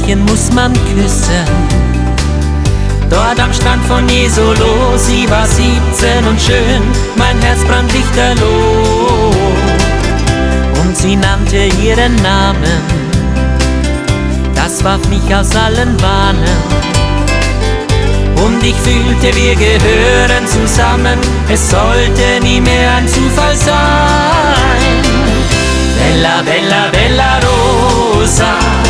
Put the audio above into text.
Mädchen muss man küssen. Dort am Strand von Jesolo, sie war 17 und schön, mein Herz brannt lichterloh. Und sie nannte ihren Namen, das warf mich aus allen Bahnen. Und ich fühlte, wir gehören zusammen, es sollte nie mehr ein Zufall sein. Bella, bella, bella Rosa,